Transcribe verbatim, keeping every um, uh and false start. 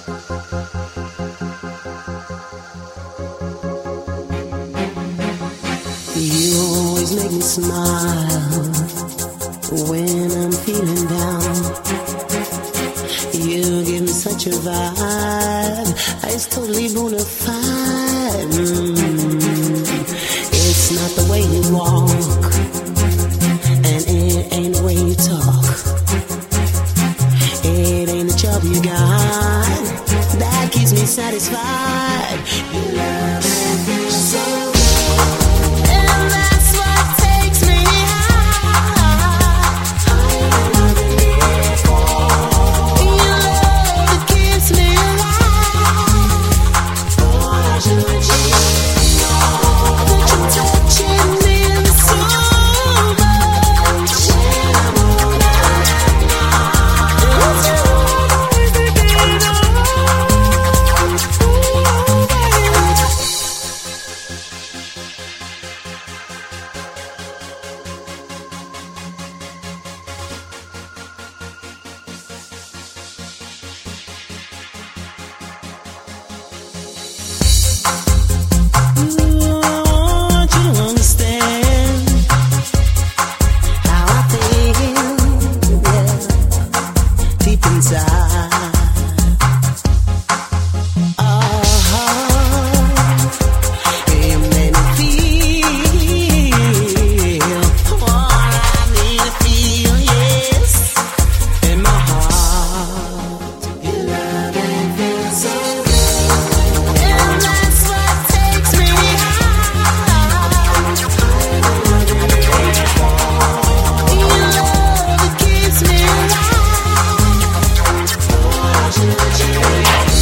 You always make me smile when I'm feeling down. You give me such a vibe, it's totally bona fide. Mm. It's not the way you walk, and it ain't the way you talk. It ain't the job you got that keeps me satisfied. Your love and feel so good. Yeah.